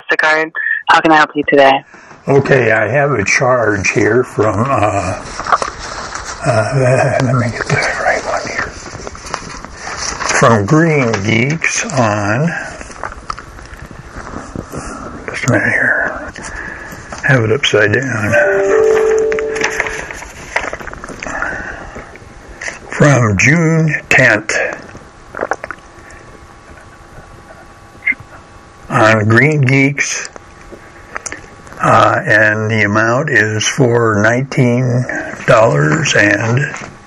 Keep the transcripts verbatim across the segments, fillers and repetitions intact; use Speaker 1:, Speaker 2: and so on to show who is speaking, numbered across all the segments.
Speaker 1: MasterCard. How can I help you today?
Speaker 2: Okay, I have a charge here from, uh, uh, let me get the right one here. From Green Geeks on, just a minute here, have it upside down. From June tenth on Green Geeks. Uh, and the amount is for nineteen dollars and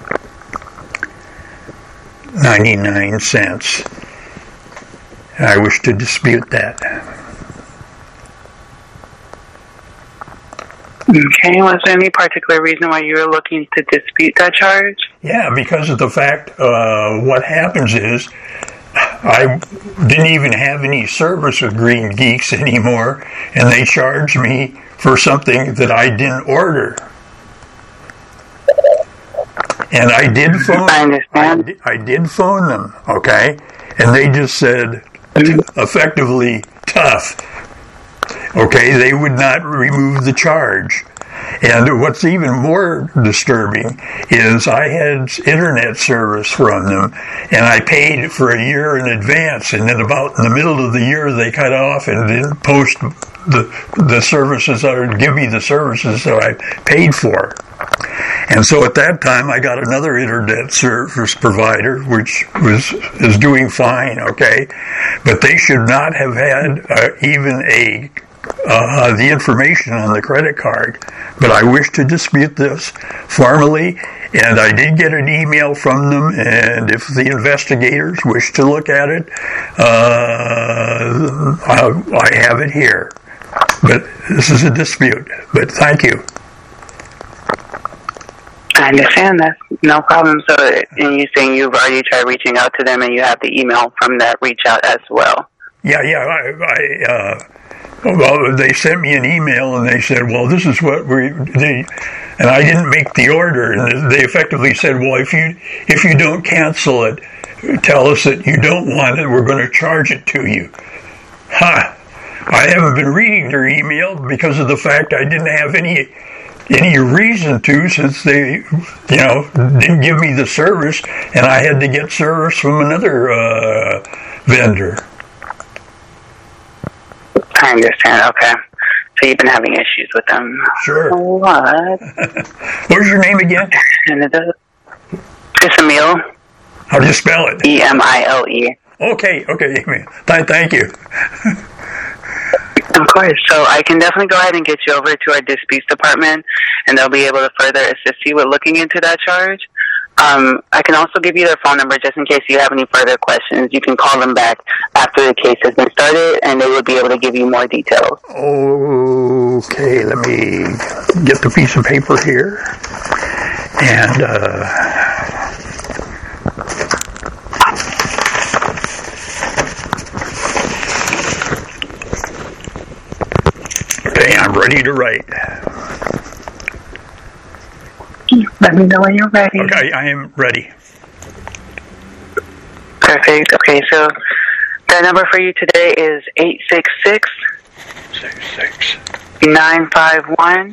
Speaker 2: ninety-nine cents. I wish to dispute that.
Speaker 1: Okay, was there any particular reason why you were looking to dispute that charge?
Speaker 2: Yeah, because of the fact, uh, what happens is, I didn't even have any service with Green Geeks anymore, and they charged me for something that I didn't order. And I did phone.
Speaker 1: I understand.
Speaker 2: I did, I did phone them, okay, and they just said, effectively, tough. Okay, they would not remove the charge. And what's even more disturbing is I had internet service from them, and I paid for a year in advance, and then about in the middle of the year they cut off and didn't post the the services or give me the services that I paid for. And so at that time I got another internet service provider, which was is doing fine, okay, but they should not have had uh, even a Uh, the information on the credit card, but I wish to dispute this formally, and I did get an email from them, and if the investigators wish to look at it, uh, I, I have it here. But this is a dispute, but thank you.
Speaker 1: I understand that. No problem. So, and you're saying you've already tried reaching out to them, and you have the email from that reach out as well?
Speaker 2: Yeah, yeah, I... I uh, Well, they sent me an email and they said, well, this is what we, they, and I didn't make the order. And they effectively said, well, if you, if you don't cancel it, tell us that you don't want it, we're going to charge it to you. Ha! I haven't been reading their email because of the fact I didn't have any, any reason to, since they, you know, didn't give me the service, and I had to get service from another, uh, vendor.
Speaker 1: I understand, okay. So you've been having issues with them.
Speaker 2: Sure.
Speaker 1: What?
Speaker 2: What was your name again?
Speaker 1: It's Emile.
Speaker 2: How do you spell it?
Speaker 1: E M I L E.
Speaker 2: Okay, okay, Th- thank you.
Speaker 1: Of course. So I can definitely go ahead and get you over to our disputes department, and they'll be able to further assist you with looking into that charge. Um, I can also give you their phone number just in case you have any further questions. You can call them back after the case has been started, and they will be able to give you more details.
Speaker 2: Okay, let me get the piece of paper here. And, uh... okay, I'm ready to write.
Speaker 1: Let me know when you're ready.
Speaker 2: Okay, I am ready.
Speaker 1: Perfect. Okay, so the number for you today is eight six six, nine five one,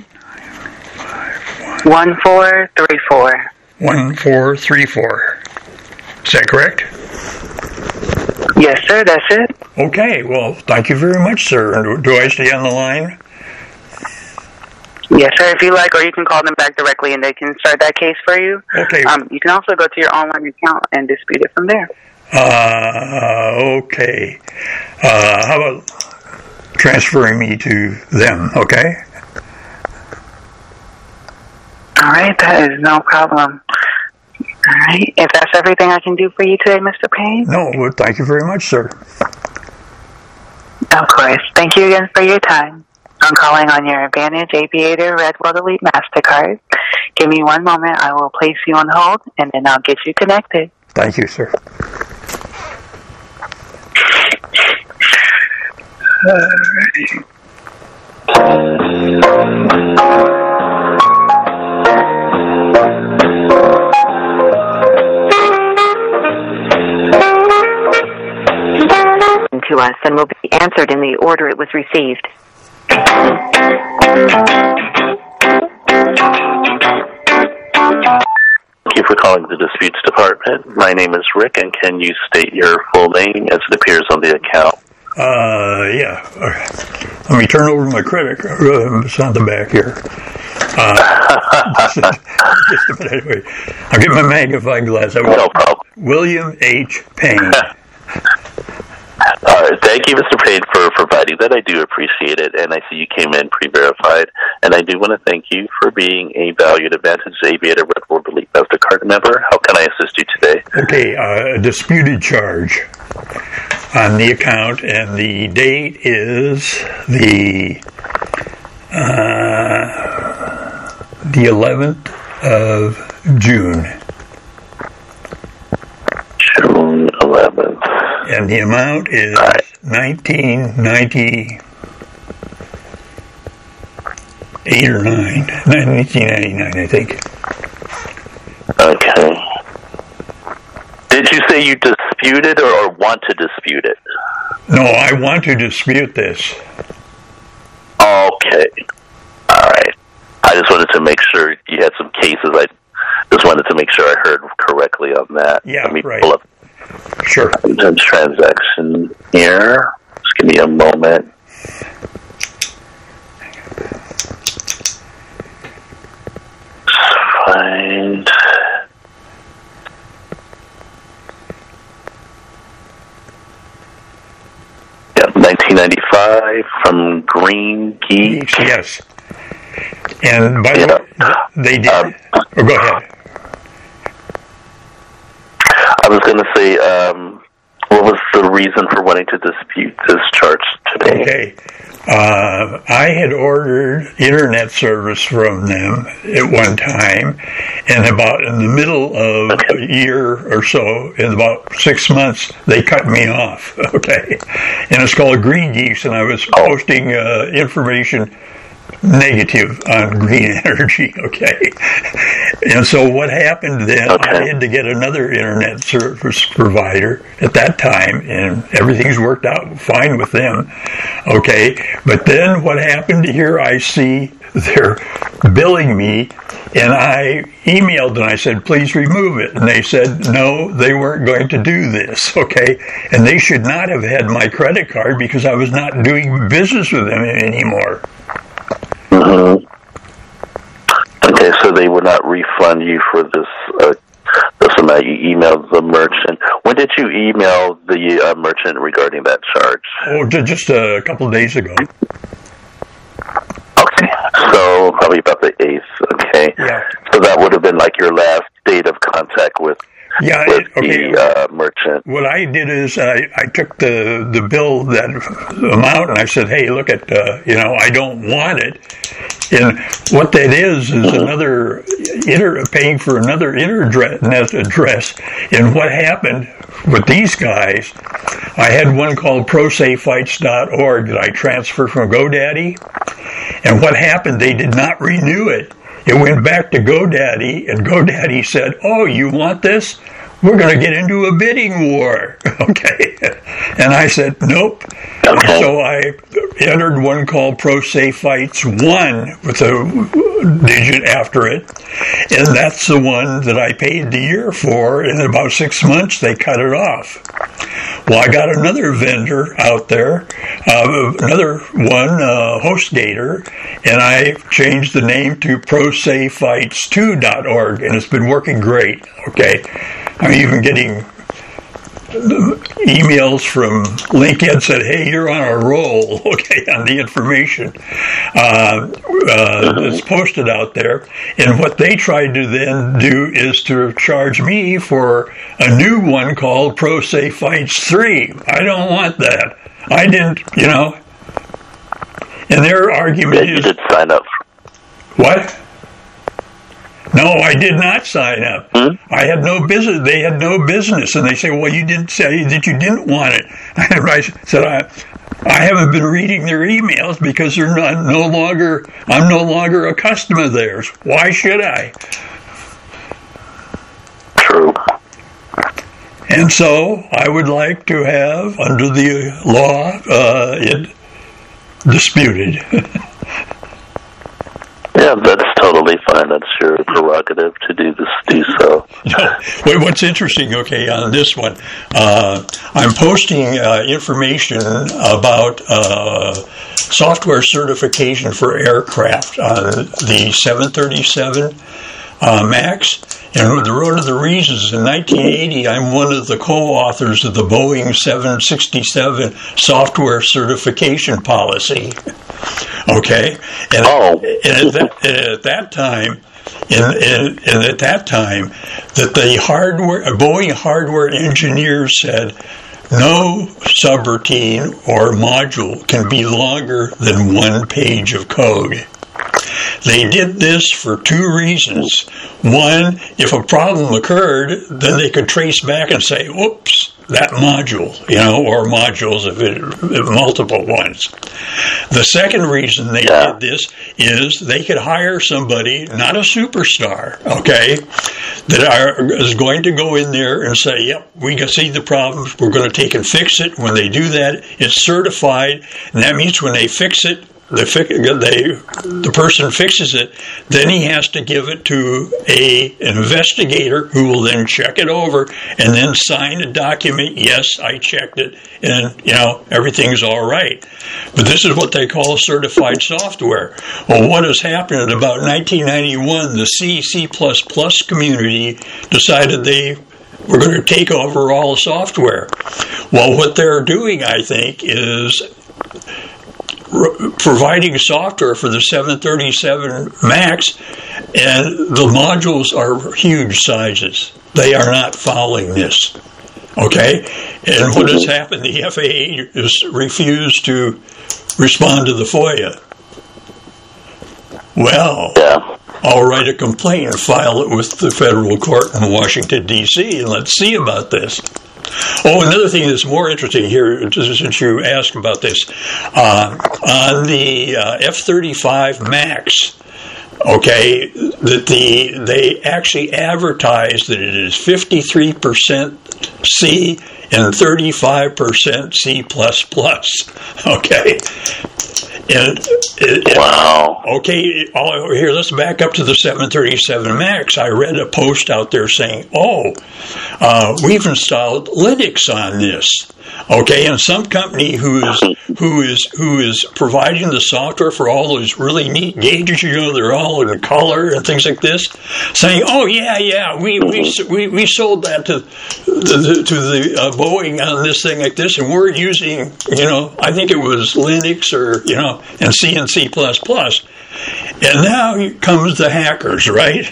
Speaker 1: one four three four.
Speaker 2: one four three four. Is that correct?
Speaker 1: Yes, sir, that's it.
Speaker 2: Okay, well, thank you very much, sir. Do I stay on the line?
Speaker 1: Yes, sir, if you like, or you can call them back directly and they can start that case for you.
Speaker 2: Okay.
Speaker 1: Um, you can also go to your online account and dispute it from there.
Speaker 2: Uh, okay. Uh, how about transferring me to them, okay?
Speaker 1: All right, that is no problem. All right, if that's everything I can do for you today, Mister Payne?
Speaker 2: No, well, thank you very much, sir.
Speaker 1: Of course. Thank you again for your time. I'm calling on your Advantage Aviator Red World Elite MasterCard. Give me one moment. I will place you on hold, and then I'll get you connected.
Speaker 2: Thank you, sir.
Speaker 3: To us, and we'll be answered in the order it was received.
Speaker 4: Thank you for calling the Disputes Department. My name is Rick, and can you state your full name as it appears on the account?
Speaker 2: Uh, yeah. Let me turn over my credit card. Uh, it's on the back here. Uh, just a minute. Wait. I'll get my magnifying glass.
Speaker 4: No problem.
Speaker 2: William H. Payne.
Speaker 4: All right. Thank you, Mister Payne, for providing that. I do appreciate it, and I see you came in pre-verified. And I do want to thank you for being a valued Advantage Aviator Red World Elite MasterCard member. How can I assist you today?
Speaker 2: Okay, uh, a disputed charge on the account, and the date is the uh, the eleventh of June.
Speaker 4: June eleventh.
Speaker 2: And the amount is
Speaker 4: right.
Speaker 2: nineteen ninety eight or nine, nineteen ninety nine, I think.
Speaker 4: Okay. Did you say you disputed or, or want to dispute it?
Speaker 2: No, I want to dispute this.
Speaker 4: Okay. All right. I just wanted to make sure you had some cases. I just wanted to make sure I heard correctly on that.
Speaker 2: Yeah,
Speaker 4: Let me
Speaker 2: right.
Speaker 4: pull up
Speaker 2: Sure.
Speaker 4: the transaction here. Just give me a moment. Find. Yep, nineteen ninety-five from Green Geek.
Speaker 2: Yes. And by the
Speaker 4: Yeah.
Speaker 2: way, they did.
Speaker 4: Um,
Speaker 2: oh, go ahead.
Speaker 4: I was going to say, um, what was the reason for wanting to dispute this charge today?
Speaker 2: Okay. Uh, I had ordered internet service from them at one time, and about in the middle of
Speaker 4: Okay.
Speaker 2: a year or so, in about six months, they cut me off. Okay. And it's called Green Geeks, and I was
Speaker 4: Oh.
Speaker 2: posting uh, information negative on green energy, okay? And so what happened then,
Speaker 4: Okay.
Speaker 2: I had to get another internet service provider at that time, and everything's worked out fine with them, okay? But then what happened here, I see they're billing me, and I emailed and I said, please remove it. And they said, no, they weren't going to do this, okay? And they should not have had my credit card because I was not doing business with them anymore.
Speaker 4: Mm-hmm. Okay, so they would not refund you for this uh, this amount you emailed the merchant. When did you email the uh, merchant regarding that charge?
Speaker 2: Oh, ju- just a couple of days ago.
Speaker 4: Okay, so probably about the eighth. Okay,
Speaker 2: Yeah.
Speaker 4: so that would have been like your last date of contact with
Speaker 2: Yeah,
Speaker 4: with
Speaker 2: it, okay.
Speaker 4: the uh, merchant.
Speaker 2: What I did is I, I took the, the bill, that amount, and I said, hey, look at, uh, you know, I don't want it. And what that is, is another, inter, paying for another internet address. And what happened with these guys, I had one called pro safe fights dot org that I transferred from GoDaddy. And what happened, they did not renew it. It went back to GoDaddy, and GoDaddy said, oh, you want this? We're going to get into a bidding war. Okay. And I said, nope.
Speaker 4: Okay.
Speaker 2: So I entered one called Pro Safe Fights one with a digit after it. And that's the one that I paid the year for. And in about six months, they cut it off. Well, I got another vendor out there, uh, another one, uh, HostGator, and I changed the name to pro safe fights two dot org, and it's been working great. Okay. I'm even getting emails from LinkedIn said, hey, you're on a roll, okay, on the information uh, uh, that's posted out there. And what they tried to then do is to charge me for a new one called Pro Safe Fights three. I don't want that. I didn't, you know. And their argument
Speaker 4: Yeah, you
Speaker 2: is...
Speaker 4: did sign up.
Speaker 2: What? No, I did not sign up.
Speaker 4: Hmm?
Speaker 2: I had no business. They had no business. And they say, well, you didn't say that you didn't want it. And I said, I, I haven't been reading their emails because they're not, no longer, I'm no longer a customer of theirs. Why should I?
Speaker 4: True.
Speaker 2: And so I would like to have, under the law, uh, it disputed.
Speaker 4: Yeah, that's totally fine. That's your prerogative to do this, do so.
Speaker 2: No, what's interesting, okay, on this one, uh, I'm posting uh, information about uh, software certification for aircraft on the seven thirty-seven uh, MAX. And one of the reasons, in nineteen eighty, I'm one of the co-authors of the Boeing seven sixty-seven software certification policy. Okay? And,
Speaker 4: oh.
Speaker 2: and, at, that, and at that time, and, and, and at that time, that the hardware, Boeing hardware engineers said, no subroutine or module can be longer than one page of code. They did this for two reasons. One, if a problem occurred, then they could trace back and say, oops, that module, you know, or modules if it if multiple ones. The second reason they yeah. did this is they could hire somebody, not a superstar, okay, that are, is going to go in there and say, yep, we can see the problems, we're going to take and fix it. When they do that, it's certified, and that means when they fix it, The, they, the person fixes it, then he has to give it to a an investigator who will then check it over and then sign a document, yes, I checked it, and, you know, everything's all right. But this is what they call certified software. Well, what has happened in about nineteen ninety-one, the C, C++ community decided they were going to take over all the software. Well, what they're doing, I think, is providing software for the seven thirty-seven MAX, and the modules are huge sizes. They are not following this. Okay? And what has happened? The F A A has refused to respond to the FOIA. Well,
Speaker 4: yeah.
Speaker 2: I'll write a complaint and file it with the federal court in Washington, D C, and let's see about this. Oh, another thing that's more interesting here, since you asked about this, uh, on the uh, F thirty-five MAX, okay, that the they actually advertise that it is fifty-three percent C and thirty-five percent C plus plus, okay? And it,
Speaker 4: wow.
Speaker 2: Okay, all, here, let's back up to the seven thirty-seven MAX. I read a post out there saying, oh, uh, we've installed Linux on this. Okay, and some company who is who is who is providing the software for all those really neat gauges, you know, they're all in color and things like this, saying, "Oh yeah, yeah, we we we, we sold that to the, to the uh, Boeing on this thing like this, and we're using, you know, I think it was Linux or you know, and C and C plus plus." And now comes the hackers, right?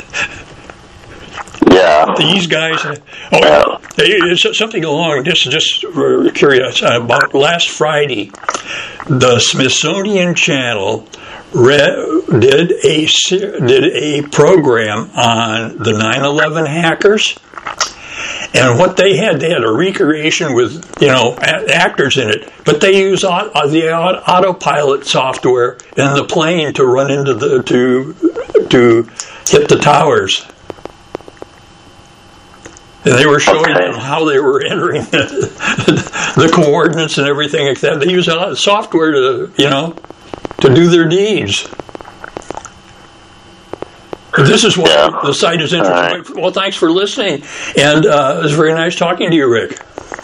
Speaker 4: Yeah.
Speaker 2: These guys, oh, it's something along, just, just curious, about last Friday, the Smithsonian Channel read, did a did a program on the nine eleven hackers, and what they had, they had a recreation with, you know, actors in it, but they use the autopilot software in the plane to run into the, to, to hit the towers. And they were showing okay. them how they were entering the, the coordinates and everything like that. They use a lot of software to, you know, to do their deeds. But this is why yeah. the site is interesting. Right. Well, thanks for listening. And uh, it was very nice talking to you, Rick.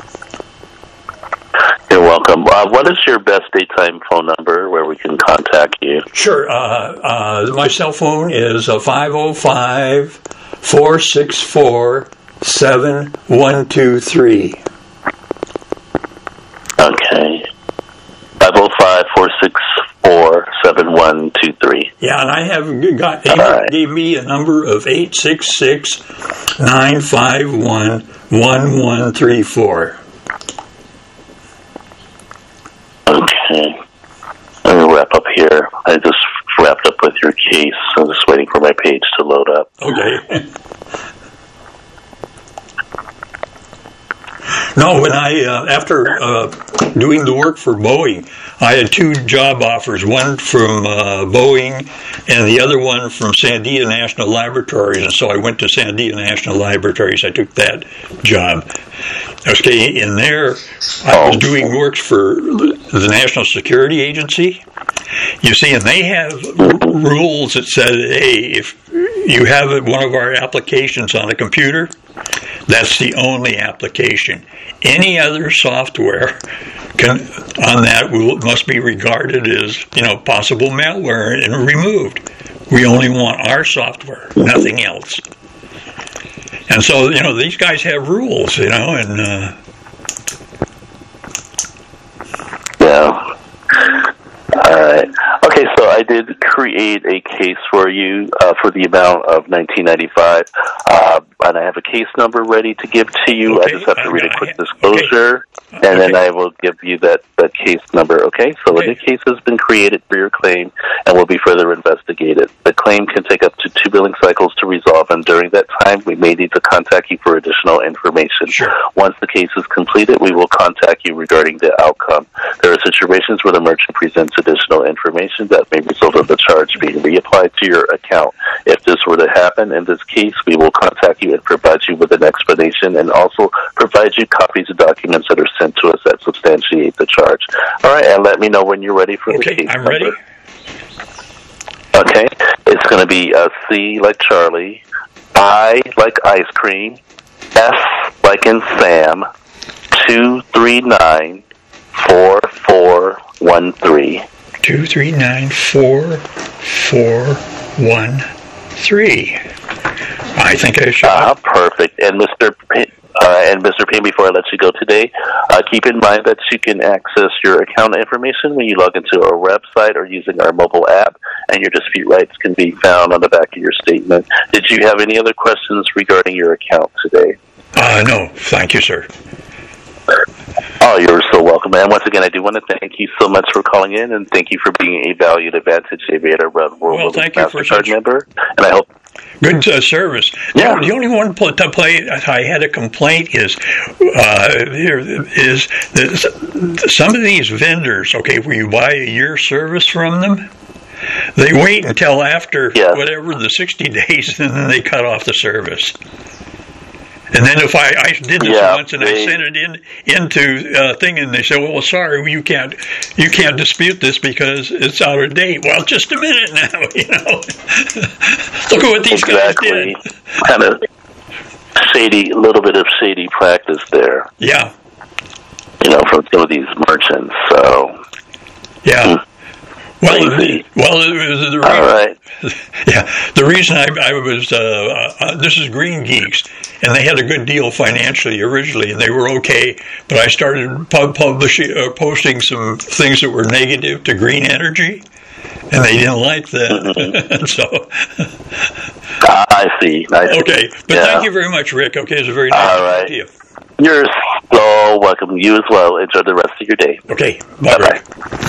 Speaker 4: You're welcome. Uh, what is your best daytime phone number where we can contact you?
Speaker 2: Sure. Uh, uh, my cell phone is uh, five oh five, four six four, seven one two three.
Speaker 4: Okay. five oh five, four six four, seven one two three.
Speaker 2: Yeah, and I have got, he right. gave me a number of eight six six, nine five one, one one three four.
Speaker 4: Okay. Let me wrap up here. I just wrapped up with your case. I'm just waiting for my page to load up.
Speaker 2: Okay. No, when I uh, after uh, doing the work for Boeing, I had two job offers, one from uh, Boeing and the other one from Sandia National Laboratories. And so I went to Sandia National Laboratories. I took that job. Okay, in there, I was doing work for the National Security Agency. You see, and they have rules that said, hey, if you have one of our applications on a computer, that's the only application. Any other software can, on that will, must be regarded as, you know, possible malware and removed. We only want our software, nothing else. And so, you know, these guys have rules, you know, and... Uh,
Speaker 4: yeah. All right. Okay, so I did create a case for you uh, for the amount of nineteen ninety-five, uh, and I have a case number ready to give to you.
Speaker 2: Okay.
Speaker 4: I just have to read a quick
Speaker 2: I,
Speaker 4: disclosure,
Speaker 2: okay.
Speaker 4: and
Speaker 2: okay.
Speaker 4: then I will give you that, that case number. Okay, so
Speaker 2: okay.
Speaker 4: a new case has been created for your claim and will be further investigated. The claim can take up to two billing cycles to resolve, and during that time, we may need to contact you for additional information.
Speaker 2: Sure.
Speaker 4: Once the case is completed, we will contact you regarding the outcome. There are situations where the merchant presents additional information that may result in the charge being reapplied to your account. If this were to happen in this case, we will contact you and provide you with an explanation and also provide you copies of documents that are sent to us that substantiate the charge. All right, and let me know when you're ready for
Speaker 2: okay,
Speaker 4: the case
Speaker 2: I'm
Speaker 4: number.
Speaker 2: ready.
Speaker 4: Okay, it's going to be uh, C like Charlie, I like ice cream, S like in Sam, two three nine four four one three.
Speaker 2: Two three nine four four one three. I think I should.
Speaker 4: Ah, perfect. And Mister P- uh, and Mister Payne, before I let you go today, uh, keep in mind that you can access your account information when you log into our website or using our mobile app, and your dispute rights can be found on the back of your statement. Did you have any other questions regarding your account today?
Speaker 2: Uh, no, thank you, sir.
Speaker 4: Oh, you're so welcome. And once again, I do want to thank you so much for calling in, and thank you for being a valued Advantage Aviator World
Speaker 2: well, thank you for
Speaker 4: MasterCard
Speaker 2: such
Speaker 4: member. And I hope
Speaker 2: good uh, service.
Speaker 4: Yeah.
Speaker 2: The, the only one pl- to play I had a complaint is uh, here is that some of these vendors. Okay, where you buy a year service from them, they wait until after
Speaker 4: yes.
Speaker 2: whatever the sixty days, and then they cut off the service. And then if I, I did this
Speaker 4: yeah,
Speaker 2: once and
Speaker 4: they,
Speaker 2: I sent it in into a uh, thing and they said, well, sorry, you can't you can't dispute this because it's out of date. Well, just a minute now, you know. Look at what these
Speaker 4: exactly.
Speaker 2: guys did.
Speaker 4: Kind of shady, a little bit of shady practice there.
Speaker 2: Yeah.
Speaker 4: You know, from some of these merchants. So.
Speaker 2: Yeah.
Speaker 4: Hmm.
Speaker 2: Well, it, well, it was the reason,
Speaker 4: all right.
Speaker 2: Yeah, the reason I, I was, uh, uh, this is Green Geeks, and they had a good deal financially originally, and they were okay, but I started pub- publishing, uh, posting some things that were negative to green energy, and they didn't like that. Mm-hmm. so,
Speaker 4: uh, I see. I see.
Speaker 2: Okay, but yeah. Thank you very much, Rick. Okay, it was a very nice
Speaker 4: all right.
Speaker 2: to you.
Speaker 4: You're so welcome. You as well. Enjoy the rest of your day.
Speaker 2: Okay, bye-bye. Bye-bye.